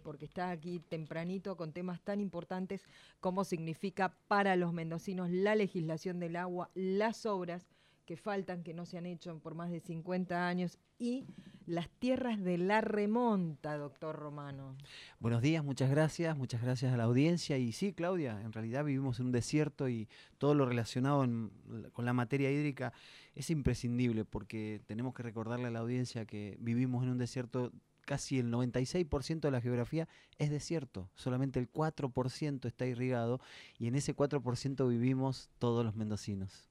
porque está aquí tempranito con temas tan importantes como significa para los mendocinos la legislación del agua, las obras que faltan, que no se han hecho por más de 50 años, y las tierras de la remonta, doctor Romano. Buenos días, muchas gracias a la audiencia. Y sí, Claudia, en realidad vivimos en un desierto y todo lo relacionado con la materia hídrica es imprescindible, porque tenemos que recordarle a la audiencia que vivimos en un desierto. Casi el 96% de la geografía es desierto, solamente el 4% está irrigado, y en ese 4% vivimos todos los mendocinos.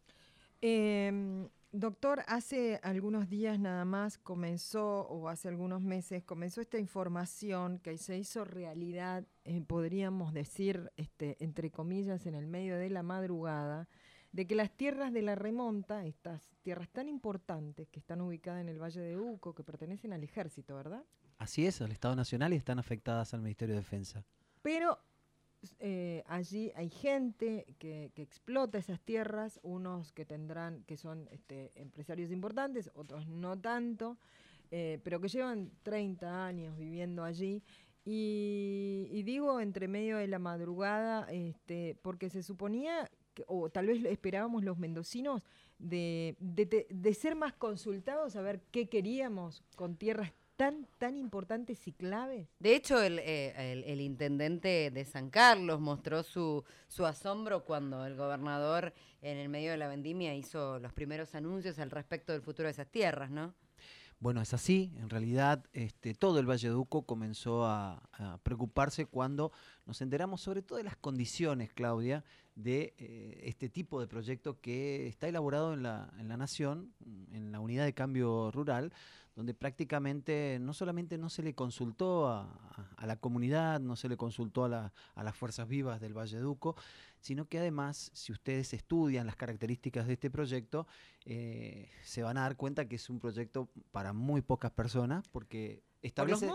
Doctor, hace algunos días nada más comenzó, o hace algunos meses, comenzó esta información que se hizo realidad, podríamos decir, entre comillas, en el medio de la madrugada, de que las tierras de la remonta, estas tierras tan importantes que están ubicadas en el Valle de Uco, que pertenecen al ejército, ¿verdad? Así es, al Estado Nacional, y están afectadas al Ministerio de Defensa. Pero allí hay gente que explota esas tierras, unos que son empresarios importantes, otros no tanto, pero que llevan 30 años viviendo allí. Y digo entre medio de la madrugada, porque se suponía, o tal vez esperábamos los mendocinos, de ser más consultados, a ver qué queríamos con tierras tan importantes y claves. De hecho, el intendente de San Carlos mostró su asombro cuando el gobernador, en el medio de la vendimia, hizo los primeros anuncios al respecto del futuro de esas tierras, ¿no? Bueno, es así. En realidad, todo el Valle de Uco comenzó a preocuparse cuando nos enteramos sobre todo de las condiciones, Claudia, de este tipo de proyecto que está elaborado en la Nación, en la Unidad de Cambio Rural, donde prácticamente no solamente no se le consultó a la comunidad, no se le consultó a las fuerzas vivas del Valle de Uco, sino que además, si ustedes estudian las características de este proyecto, se van a dar cuenta que es un proyecto para muy pocas personas, porque establece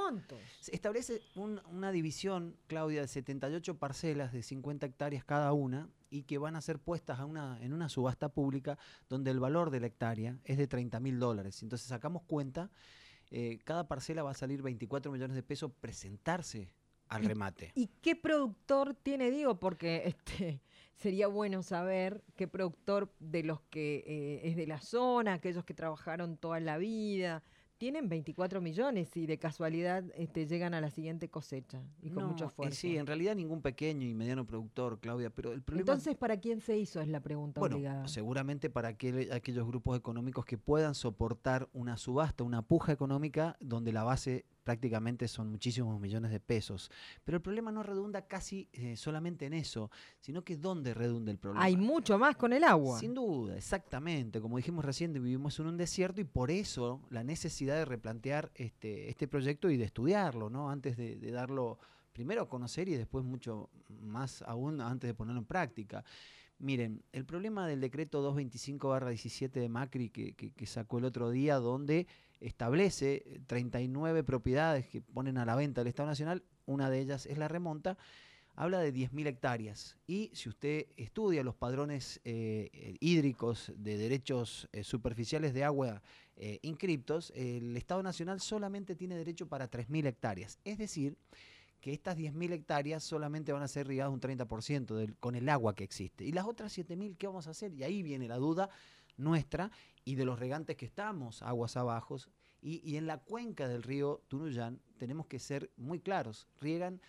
una división, Claudia, de 78 parcelas de 50 hectáreas cada una, y que van a ser puestas en una subasta pública donde el valor de la hectárea es de $30.000. Entonces sacamos cuenta, cada parcela va a salir 24 millones de pesos presentarse al remate. ¿Y qué productor tiene? Digo, porque sería bueno saber qué productor de los que es de la zona, aquellos que trabajaron toda la vida, tienen 24 millones y de casualidad llegan a la siguiente cosecha y con mucho esfuerzo. Sí, en realidad ningún pequeño y mediano productor, Claudia, pero el problema... Entonces, ¿para quién se hizo? Es la pregunta obligada. Seguramente para aquellos grupos económicos que puedan soportar una subasta, una puja económica donde la base prácticamente son muchísimos millones de pesos. Pero el problema no redunda casi solamente en eso, sino que ¿dónde redunda el problema? Hay mucho más con el agua. Sin duda, exactamente. Como dijimos recién, vivimos en un desierto, y por eso la necesidad de replantear este proyecto y de estudiarlo, ¿no? Antes de darlo primero a conocer y después mucho más aún antes de ponerlo en práctica. Miren, el problema del decreto 225/17 de Macri que sacó el otro día, donde establece 39 propiedades que ponen a la venta del Estado Nacional, una de ellas es la remonta, habla de 10.000 hectáreas. Y si usted estudia los padrones hídricos de derechos superficiales de agua inscriptos, el Estado Nacional solamente tiene derecho para 3.000 hectáreas. Es decir, que estas 10.000 hectáreas solamente van a ser irrigadas un 30% con el agua que existe. Y las otras 7.000, ¿qué vamos a hacer? Y ahí viene la duda nuestra y de los regantes que estamos, aguas abajo. Y en la cuenca del río Tunuyán tenemos que ser muy claros. Riegan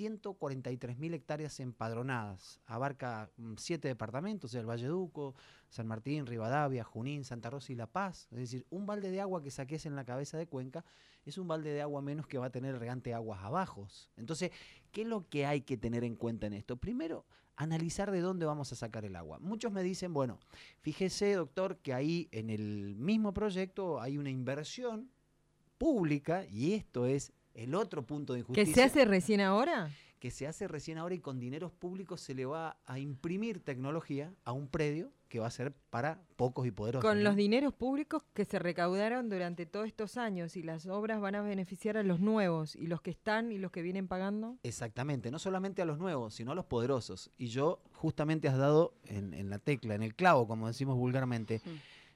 143.000 hectáreas empadronadas. Abarca 7 departamentos, o sea, el Valle de Uco, San Martín, Rivadavia, Junín, Santa Rosa y La Paz. Es decir, un balde de agua que saques en la cabeza de cuenca es un balde de agua menos que va a tener el regante aguas abajo. Entonces, ¿qué es lo que hay que tener en cuenta en esto? Primero, analizar de dónde vamos a sacar el agua. Muchos me dicen, bueno, fíjese, doctor, que ahí en el mismo proyecto hay una inversión pública, y esto es el otro punto de injusticia. ¿Que se hace recién ahora? Que se hace recién ahora, y con dineros públicos se le va a imprimir tecnología a un predio que va a ser para pocos y poderosos. Con los dineros públicos que se recaudaron durante todos estos años, y las obras van a beneficiar a los nuevos, y los que están y los que vienen pagando. Exactamente, no solamente a los nuevos, sino a los poderosos. Y yo justamente has dado en la tecla, en el clavo, como decimos vulgarmente.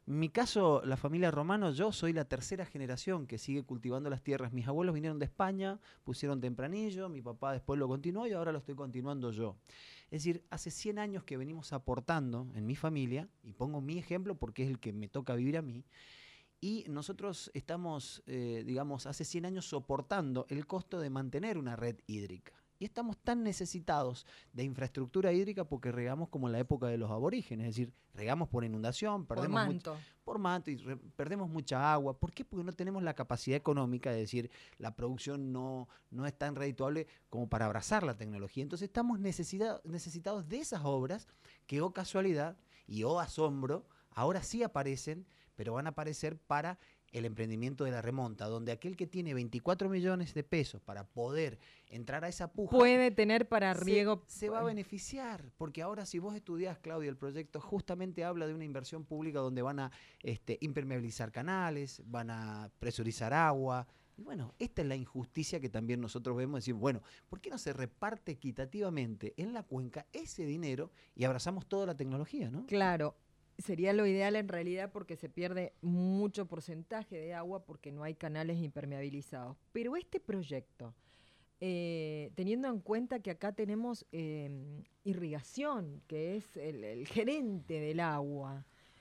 En mi caso, la familia Romano, yo soy la tercera generación que sigue cultivando las tierras. Mis abuelos vinieron de España, pusieron tempranillo, mi papá después lo continuó y ahora lo estoy continuando yo. Es decir, hace 100 años que venimos aportando en mi familia, y pongo mi ejemplo porque es el que me toca vivir a mí, y nosotros estamos, digamos, hace 100 años soportando el costo de mantener una red hídrica. Y estamos tan necesitados de infraestructura hídrica porque regamos como en la época de los aborígenes, es decir, regamos por inundación, Por perdemos manto. por manto y perdemos mucha agua. ¿Por qué? Porque no tenemos la capacidad económica, es decir, la producción no es tan redituable como para abrazar la tecnología. Entonces estamos necesitados de esas obras que, oh casualidad y oh asombro, ahora sí aparecen, pero van a aparecer para el emprendimiento de la remonta, donde aquel que tiene 24 millones de pesos para poder entrar a esa puja Puede tener para riego. se va a beneficiar, porque ahora si vos estudiás, Claudia, el proyecto justamente habla de una inversión pública donde van a impermeabilizar canales, van a presurizar agua. Y bueno, esta es la injusticia que también nosotros vemos, decir, bueno, ¿por qué no se reparte equitativamente en la cuenca ese dinero y abrazamos toda la tecnología, ¿no? Claro, sería lo ideal en realidad porque se pierde mucho porcentaje de agua porque no hay canales impermeabilizados. Pero este proyecto, teniendo en cuenta que acá tenemos irrigación, que es el gerente del agua,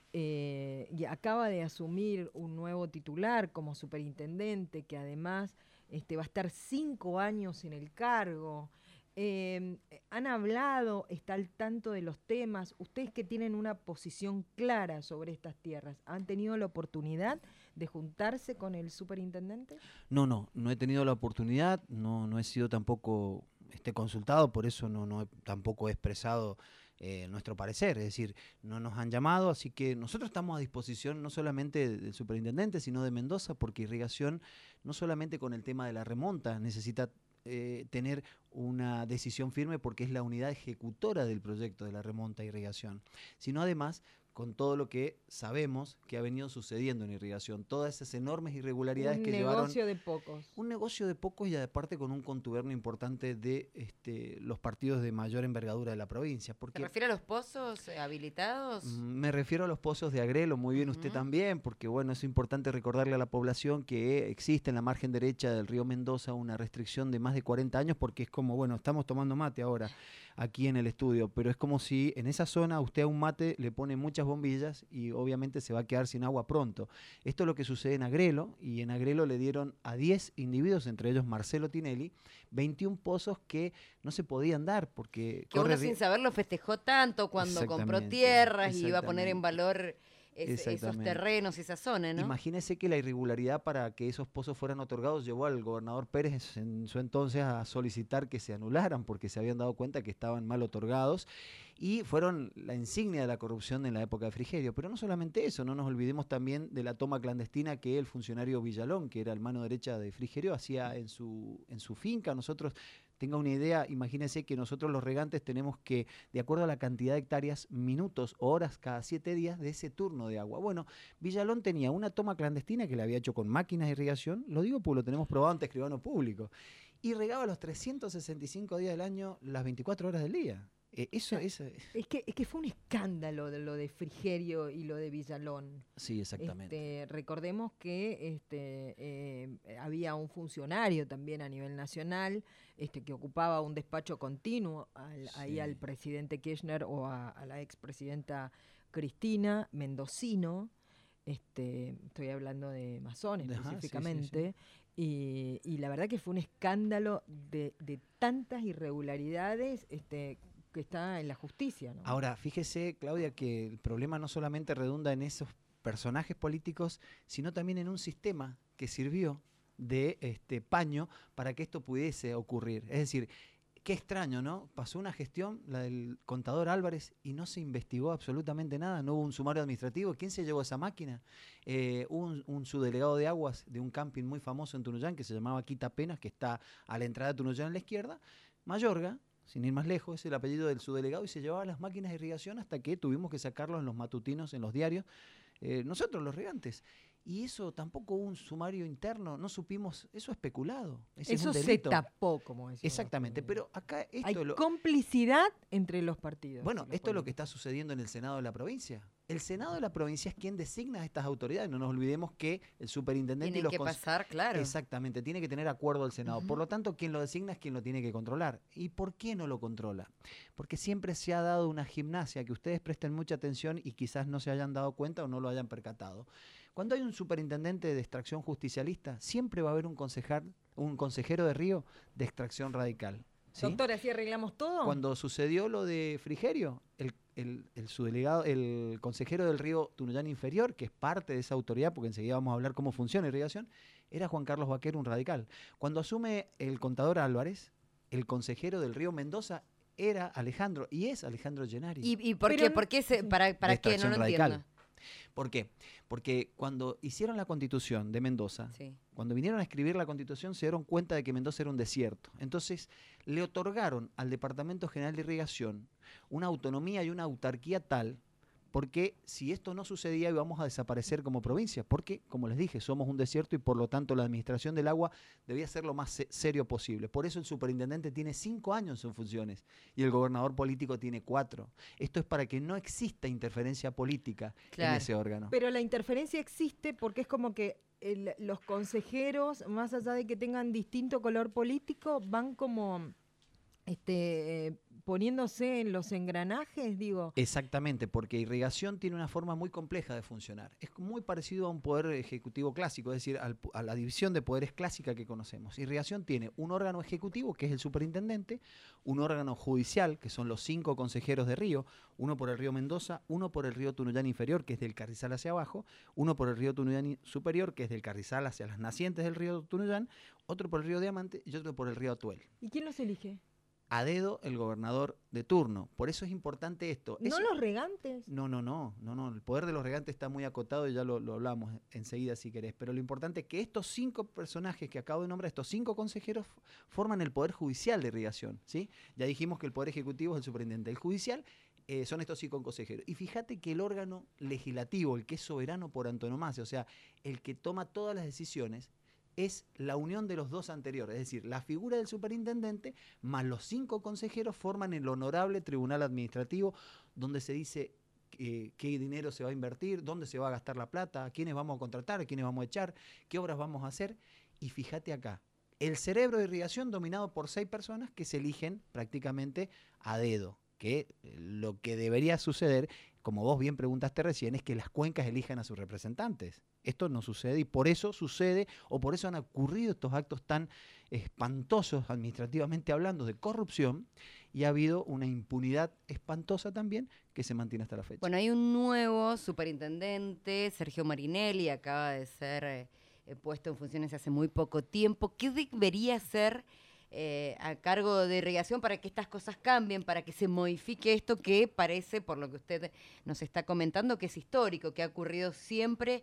y acaba de asumir un nuevo titular como superintendente, que además va a estar 5 años en el cargo. Han hablado, está al tanto de los temas. Ustedes que tienen una posición clara sobre estas tierras, ¿han tenido la oportunidad de juntarse con el superintendente? No he tenido la oportunidad, no he sido tampoco consultado, por eso tampoco he expresado nuestro parecer, es decir, no nos han llamado, así que nosotros estamos a disposición no solamente del superintendente, sino de Mendoza, porque irrigación, no solamente con el tema de la remonta, necesita tener una decisión firme porque es la unidad ejecutora del proyecto de la remonta e irrigación, sino además con todo lo que sabemos que ha venido sucediendo en irrigación, todas esas enormes irregularidades que llevaron... Un negocio de pocos. Un negocio de pocos y aparte con un contubernio importante de los partidos de mayor envergadura de la provincia. Porque ¿Se refiere a los pozos habilitados? me refiero a los pozos de Agrelo, muy bien usted también, porque bueno, es importante recordarle a la población que existe en la margen derecha del río Mendoza una restricción de más de 40 años, porque es como, bueno, estamos tomando mate ahora aquí en el estudio, pero es como si en esa zona usted a un mate le pone muchas bombillas y obviamente se va a quedar sin agua pronto. Esto es lo que sucede en Agrelo, y en Agrelo le dieron a 10 individuos, entre ellos Marcelo Tinelli, 21 pozos que no se podían dar porque... Que uno sin saberlo festejó tanto cuando compró tierras y iba a poner en valor esos terrenos y esa zona, ¿no? Imagínese que la irregularidad para que esos pozos fueran otorgados llevó al gobernador Pérez en su entonces a solicitar que se anularan porque se habían dado cuenta que estaban mal otorgados y fueron la insignia de la corrupción en la época de Frigerio. Pero no solamente eso, no nos olvidemos también de la toma clandestina que el funcionario Villalón, que era el mano derecha de Frigerio, hacía en su finca. Nosotros... Tenga una idea, imagínense que nosotros los regantes tenemos que, de acuerdo a la cantidad de hectáreas, minutos o horas cada 7 días de ese turno de agua. Bueno, Villalón tenía una toma clandestina que le había hecho con máquinas de irrigación, lo digo porque lo tenemos probado ante escribano público, y regaba los 365 días del año, las 24 horas del día. Es que fue un escándalo de lo de Frigerio y lo de Villalón. Sí, exactamente. Recordemos que había un funcionario también a nivel nacional que ocupaba un despacho continuo ahí al presidente Kirchner o a la expresidenta Cristina, mendocino. Estoy hablando de Masón específicamente. Sí. Y la verdad que fue un escándalo de tantas irregularidades que está en la justicia, ¿no? Ahora, fíjese, Claudia, que el problema no solamente redunda en esos personajes políticos, sino también en un sistema que sirvió de paño para que esto pudiese ocurrir. Es decir, qué extraño, ¿no? Pasó una gestión, la del contador Álvarez, y no se investigó absolutamente nada, no hubo un sumario administrativo. ¿Quién se llevó esa máquina? Un subdelegado de aguas de un camping muy famoso en Tunuyán que se llamaba Quita Penas, que está a la entrada de Tunuyán a la izquierda, Mayorga, sin ir más lejos, es el apellido del subdelegado, y se llevaba las máquinas de irrigación hasta que tuvimos que sacarlos en los matutinos, en los diarios, nosotros los regantes. Y eso tampoco hubo un sumario interno, no supimos, eso es especulado. Ese es Eso un se delito. tapó, como decía. Exactamente, pero acá esto hay complicidad entre los partidos. Bueno, los esto es lo que políticos. está sucediendo en el Senado de la provincia. El Senado de la provincia es quien designa a estas autoridades. No nos olvidemos que el superintendente Tienen y los que pasar, claro. Exactamente, tiene que tener acuerdo del Senado. Por lo tanto, quien lo designa es quien lo tiene que controlar. ¿Y por qué no lo controla? Porque siempre se ha dado una gimnasia, que ustedes presten mucha atención y quizás no se hayan dado cuenta o no lo hayan percatado. Cuando hay un superintendente de extracción justicialista, siempre va a haber un consejero de Río de extracción radical. ¿Sí? Doctor, ¿así arreglamos todo? Cuando sucedió lo de Frigerio, su delegado, el consejero del río Tunuyán Inferior, que es parte de esa autoridad, porque enseguida vamos a hablar cómo funciona irrigación, era Juan Carlos Vaquero, un radical. Cuando asume el contador Álvarez, el consejero del río Mendoza era Alejandro, y es Alejandro Llenari. ¿Y por qué? ¿Por qué para qué? No lo entiendo. ¿Por qué? Porque cuando hicieron la Constitución de Mendoza, cuando vinieron a escribir la Constitución, se dieron cuenta de que Mendoza era un desierto. Entonces, le otorgaron al Departamento General de Irrigación una autonomía y una autarquía tal, porque si esto no sucedía íbamos a desaparecer como provincia, porque, como les dije, somos un desierto y por lo tanto la administración del agua debía ser lo más serio posible. Por eso el superintendente tiene 5 años en funciones y el gobernador político tiene 4. Esto es para que no exista interferencia política en ese órgano. Pero la interferencia existe porque es como que los consejeros, más allá de que tengan distinto color político, van como poniéndose en los engranajes, digo. Exactamente, porque irrigación tiene una forma muy compleja de funcionar. Es muy parecido a un poder ejecutivo clásico, es decir, a la división de poderes clásica que conocemos. Irrigación tiene un órgano ejecutivo, que es el superintendente, un órgano judicial, que son los 5 consejeros de río, uno por el río Mendoza, uno por el río Tunuyán Inferior, que es del Carrizal hacia abajo, uno por el río Tunuyán Superior, que es del Carrizal hacia las nacientes del río Tunuyán, otro por el río Diamante y otro por el río Atuel. ¿Y quién los elige? A dedo el gobernador de turno. Por eso es importante esto. ¿No los regantes? No. El poder de los regantes está muy acotado y ya lo hablamos enseguida si querés. Pero lo importante es que estos 5 personajes que acabo de nombrar, estos 5 consejeros, forman el poder judicial de irrigación, ¿sí? Ya dijimos que el poder ejecutivo es el superintendente. El judicial son estos 5 consejeros. Y fíjate que el órgano legislativo, el que es soberano por antonomasia, o sea, el que toma todas las decisiones, es la unión de los 2 anteriores, es decir, la figura del superintendente más los 5 consejeros forman el honorable tribunal administrativo, donde se dice qué dinero se va a invertir, dónde se va a gastar la plata, a quiénes vamos a contratar, a quiénes vamos a echar, qué obras vamos a hacer. Y fíjate acá, el cerebro de irrigación dominado por 6 personas que se eligen prácticamente a dedo, que lo que debería suceder, como vos bien preguntaste recién, es que las cuencas elijan a sus representantes. Esto no sucede y por eso sucede, o por eso han ocurrido estos actos tan espantosos administrativamente hablando de corrupción, y ha habido una impunidad espantosa también que se mantiene hasta la fecha. Bueno, hay un nuevo superintendente, Sergio Marinelli, acaba de ser puesto en funciones hace muy poco tiempo. ¿Qué debería ser a cargo de irrigación para que estas cosas cambien, para que se modifique esto que parece, por lo que usted nos está comentando, que es histórico, que ha ocurrido siempre?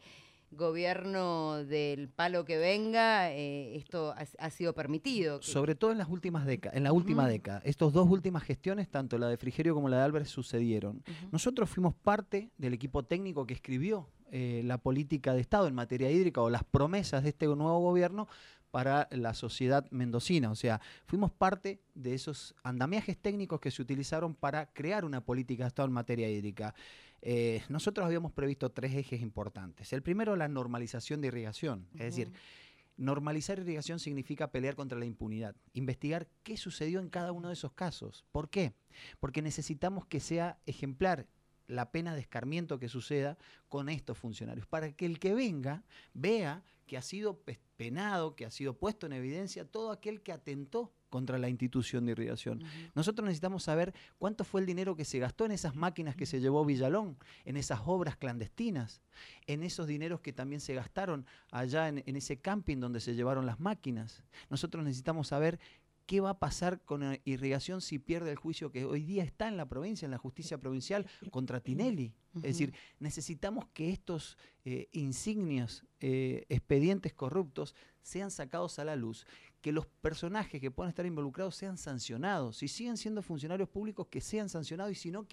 Gobierno del palo que venga, esto ha sido permitido. Sobre todo en las últimas décadas, en la última década. Estas 2 últimas gestiones, tanto la de Frigerio como la de Álvarez, sucedieron. Nosotros fuimos parte del equipo técnico que escribió la política de Estado en materia hídrica o las promesas de este nuevo gobierno para la sociedad mendocina. O sea, fuimos parte de esos andamiajes técnicos que se utilizaron para crear una política de Estado en materia hídrica. Nosotros habíamos previsto 3 ejes importantes. El primero, la normalización de irrigación. Es decir, normalizar irrigación significa pelear contra la impunidad, investigar qué sucedió en cada uno de esos casos. ¿Por qué? Porque necesitamos que sea ejemplar la pena de escarmiento que suceda con estos funcionarios, para que el que venga vea que ha sido penado, que ha sido puesto en evidencia todo aquel que atentó contra la institución de irrigación. Nosotros necesitamos saber cuánto fue el dinero que se gastó en esas máquinas que se llevó Villalón, en esas obras clandestinas, en esos dineros que también se gastaron allá en ese camping donde se llevaron las máquinas. Nosotros necesitamos saber qué va a pasar con irrigación si pierde el juicio que hoy día está en la provincia, en la justicia provincial, contra Tinelli. Es decir, necesitamos que estos insignios expedientes corruptos sean sacados a la luz, que los personajes que puedan estar involucrados sean sancionados. Si siguen siendo funcionarios públicos, que sean sancionados, y si no, que hay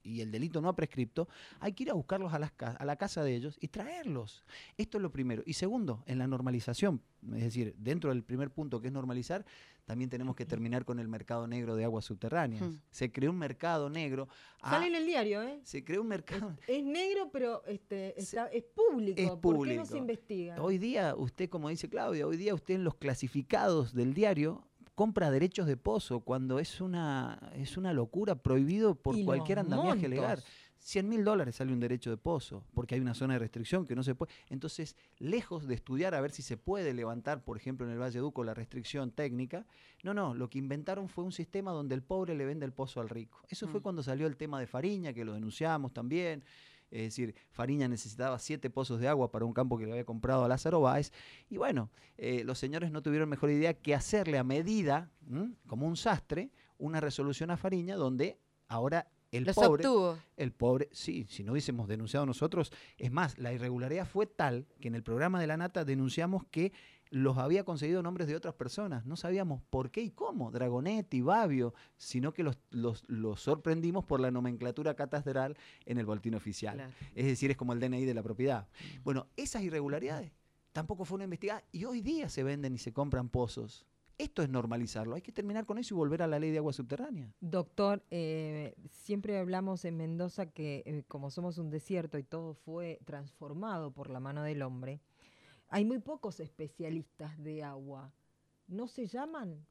y el delito no ha prescripto, hay que ir a buscarlos a la casa de ellos y traerlos. Esto es lo primero. Y segundo, en la normalización, es decir, dentro del primer punto que es normalizar, también tenemos que terminar con el mercado negro de aguas subterráneas. Se creó un mercado negro. Sale en el diario, ¿eh? Se creó un mercado. Es negro, pero es público. Es ¿Por público. qué no se investiga? Hoy día, usted, como dice Claudia, hoy día usted en los clasificados del diario compra derechos de pozo cuando es una locura, prohibido por Y cualquier los andamiaje montos. legal. $100.000 sale un derecho de pozo, porque hay una zona de restricción que no se puede. Entonces, lejos de estudiar a ver si se puede levantar, por ejemplo, en el Valle Duco la restricción técnica, no, lo que inventaron fue un sistema donde el pobre le vende el pozo al rico. Eso fue cuando salió el tema de Fariña, que lo denunciamos también. Es decir, Fariña necesitaba 7 pozos de agua para un campo que le había comprado a Lázaro Báez. Y bueno, los señores no tuvieron mejor idea que hacerle a medida, como un sastre, una resolución a Fariña donde ahora el pobre, sí, si no hubiésemos denunciado nosotros, es más, la irregularidad fue tal que en el programa de la Nata denunciamos que los había conseguido nombres de otras personas. No sabíamos por qué y cómo, Dragonetti, Babio, sino que los sorprendimos por la nomenclatura catastral en el boletín oficial. Claro. Es decir, es como el DNI de la propiedad. Bueno, esas irregularidades tampoco fueron investigadas y hoy día se venden y se compran pozos. Esto es normalizarlo, hay que terminar con eso y volver a la ley de agua subterránea. Doctor, siempre hablamos en Mendoza que como somos un desierto y todo fue transformado por la mano del hombre, hay muy pocos especialistas de agua. ¿No se llaman?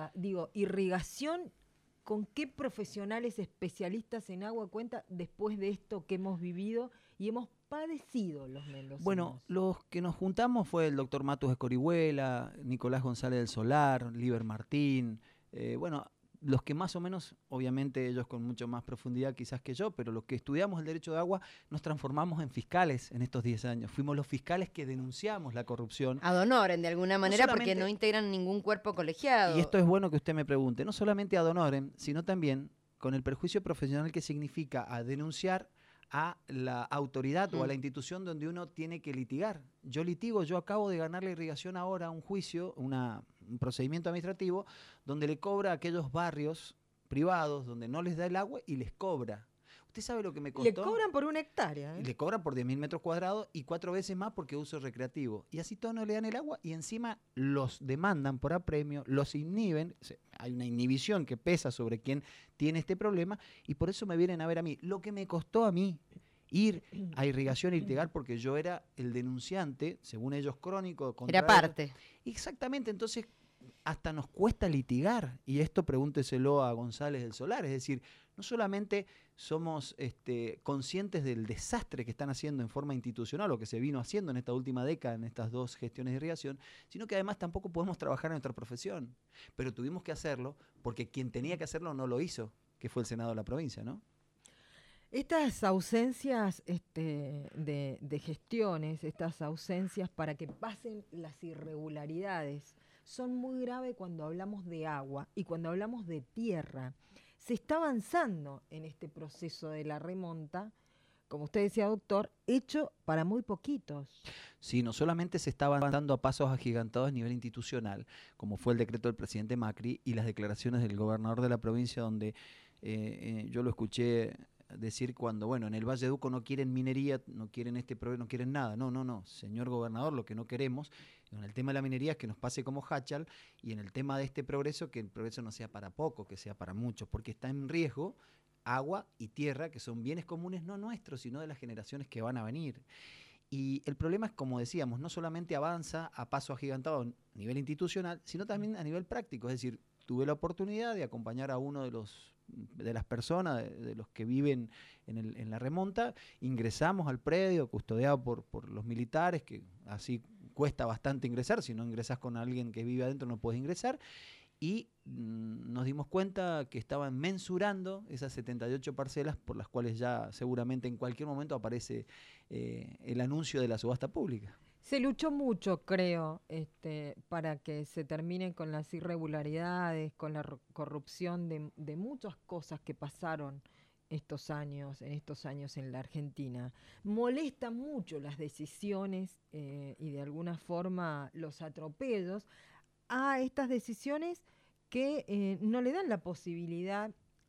Irrigación, ¿con qué profesionales especialistas en agua cuenta después de esto que hemos vivido y hemos padecido los mendocinos? Bueno, los que nos juntamos fue el doctor Matus Escorihuela, Nicolás González del Solar, Liber Martín, los que más o menos, obviamente ellos con mucho más profundidad quizás que yo, pero los que estudiamos el derecho de agua nos transformamos en fiscales en estos 10 años. Fuimos los fiscales que denunciamos la corrupción. Ad honorem, de alguna manera, porque no integran ningún cuerpo colegiado. Y esto es bueno que usted me pregunte, no solamente ad honorem, sino también con el perjuicio profesional que significa a denunciar a la autoridad o a la institución donde uno tiene que litigar. Yo acabo de ganar la irrigación ahora, un juicio, un procedimiento administrativo, donde le cobra a aquellos barrios privados donde no les da el agua y les cobra. ¿Usted sabe lo que me costó? Le cobran por 1 hectárea. Le cobran por 10.000 metros cuadrados y 4 veces más porque uso recreativo. Y así todos no le dan el agua y encima los demandan por apremio, los inhiben. Hay una inhibición que pesa sobre quien tiene este problema y por eso me vienen a ver a mí. Lo que me costó a mí ir a irrigación y litigar porque yo era el denunciante, según ellos crónico. Era parte. Exactamente, entonces hasta nos cuesta litigar, y esto pregúnteselo a González del Solar, es decir, no solamente somos conscientes del desastre que están haciendo en forma institucional o que se vino haciendo en esta última década en estas 2 gestiones de irrigación, sino que además tampoco podemos trabajar en nuestra profesión, pero tuvimos que hacerlo porque quien tenía que hacerlo no lo hizo, que fue el Senado de la provincia, ¿no? Estas ausencias de gestiones, estas ausencias para que pasen las irregularidades, son muy graves cuando hablamos de agua y cuando hablamos de tierra. Se está avanzando en este proceso de la remonta, como usted decía, doctor, hecho para muy poquitos. Sí, no solamente se está avanzando a pasos agigantados a nivel institucional, como fue el decreto del presidente Macri y las declaraciones del gobernador de la provincia, donde yo lo escuché decir cuando, bueno, en el Valle Duco no quieren minería, no quieren no quieren nada. No, señor gobernador, lo que no queremos en el tema de la minería es que nos pase como Hachal, y en el tema de este progreso, que el progreso no sea para poco, que sea para muchos, porque está en riesgo agua y tierra, que son bienes comunes no nuestros, sino de las generaciones que van a venir. Y el problema es, como decíamos, no solamente avanza a paso agigantado a nivel institucional, sino también a nivel práctico. Es decir, tuve la oportunidad de acompañar a uno de las personas, de los que viven en la remonta. Ingresamos al predio, custodiado por los militares, que así cuesta bastante ingresar. Si no ingresas con alguien que vive adentro no puedes ingresar. Y nos dimos cuenta que estaban mensurando esas 78 parcelas por las cuales ya seguramente en cualquier momento aparece el anuncio de la subasta pública. Se luchó mucho, creo, para que se termine con las irregularidades, con la corrupción de muchas cosas que pasaron en estos años en la Argentina. Molestan mucho las decisiones y de alguna forma los atropellos a estas decisiones que no le dan la posibilidad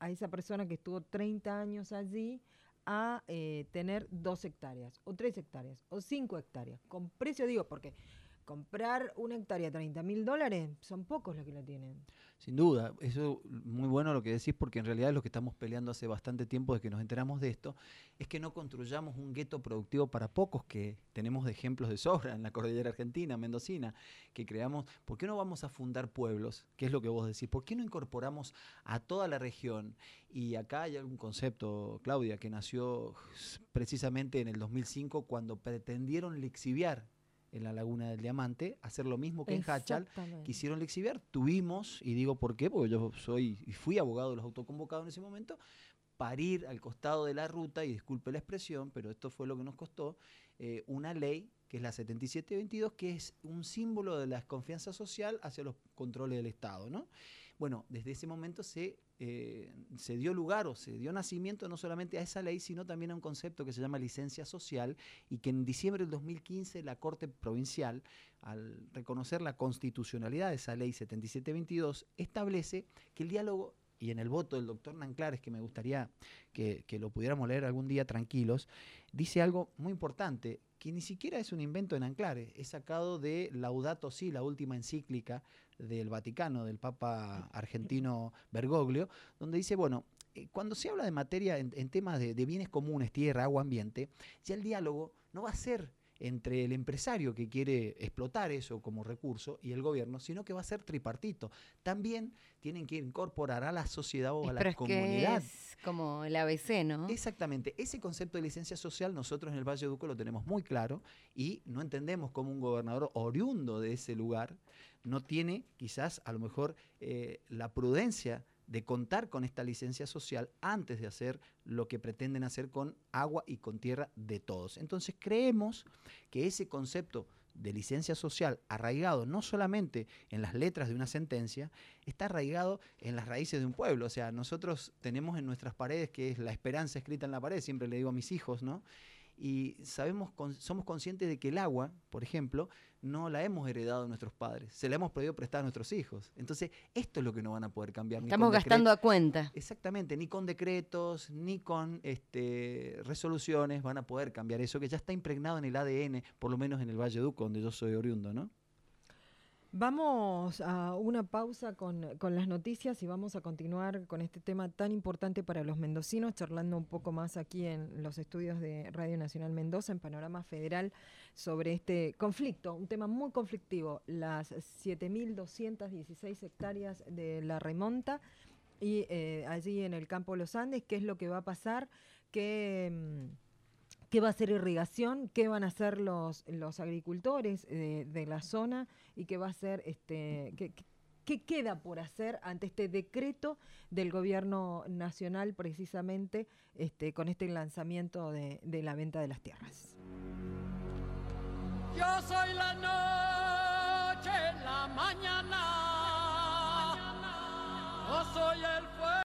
a esa persona que estuvo 30 años allí a tener 2 hectáreas, o 3 hectáreas, o 5 hectáreas, con precio, digo, porque comprar una hectárea a $30.000 son pocos los que la tienen. Sin duda, eso muy bueno lo que decís, porque en realidad lo que estamos peleando hace bastante tiempo de que nos enteramos de esto, es que no construyamos un gueto productivo para pocos, que tenemos de ejemplos de sobra en la cordillera argentina, mendocina, que creamos. ¿Por qué no vamos a fundar pueblos? ¿Qué es lo que vos decís? ¿Por qué no incorporamos a toda la región? Y acá hay algún concepto, Claudia, que nació precisamente en el 2005 cuando pretendieron lixiviar en la Laguna del Diamante, hacer lo mismo que en Hachal, quisieron lixiviar. Tuvimos, y digo por qué, porque yo fui abogado de los autoconvocados en ese momento, parir al costado de la ruta, y disculpe la expresión, pero esto fue lo que nos costó, una ley que es la 7722, que es un símbolo de la desconfianza social hacia los controles del Estado, ¿no? Bueno, desde ese momento se dio lugar o se dio nacimiento no solamente a esa ley, sino también a un concepto que se llama licencia social, y que en diciembre del 2015 la Corte Provincial, al reconocer la constitucionalidad de esa ley 7722, establece que el diálogo, y en el voto del doctor Nanclares, que me gustaría que lo pudiéramos leer algún día tranquilos, dice algo muy importante, que ni siquiera es un invento de Nanclares, es sacado de Laudato Si, la última encíclica del Vaticano, del Papa argentino Bergoglio, donde dice, bueno, cuando se habla de materia en temas de bienes comunes, tierra, agua, ambiente, ya el diálogo no va a ser entre el empresario que quiere explotar eso como recurso y el gobierno, sino que va a ser tripartito. También tienen que incorporar a la sociedad o a la comunidad. Es como el ABC, ¿no? Exactamente. Ese concepto de licencia social nosotros en el Valle de Uco lo tenemos muy claro, y no entendemos cómo un gobernador oriundo de ese lugar no tiene quizás a lo mejor la prudencia de contar con esta licencia social antes de hacer lo que pretenden hacer con agua y con tierra de todos. Entonces creemos que ese concepto de licencia social, arraigado no solamente en las letras de una sentencia, está arraigado en las raíces de un pueblo. O sea, nosotros tenemos en nuestras paredes, que es la esperanza escrita en la pared, siempre le digo a mis hijos, ¿no? Y somos conscientes de que el agua, por ejemplo, no la hemos heredado de nuestros padres, se la hemos podido prestar a nuestros hijos. Entonces, esto es lo que no van a poder cambiar. Estamos gastando a cuenta. Exactamente, ni con decretos, ni con resoluciones van a poder cambiar eso, que ya está impregnado en el ADN, por lo menos en el Valle de Uco, donde yo soy oriundo, ¿no? Vamos a una pausa con las noticias y vamos a continuar con este tema tan importante para los mendocinos, charlando un poco más aquí en los estudios de Radio Nacional Mendoza, en Panorama Federal, sobre este conflicto, un tema muy conflictivo, las 7.216 hectáreas de la remonta y allí en el campo de los Andes, qué es lo que va a pasar, qué va a hacer irrigación, qué van a hacer los agricultores de la zona y qué va a hacer, qué queda por hacer ante este decreto del gobierno nacional, precisamente con este lanzamiento de la venta de las tierras. Yo soy la noche, la mañana, yo soy el fuego.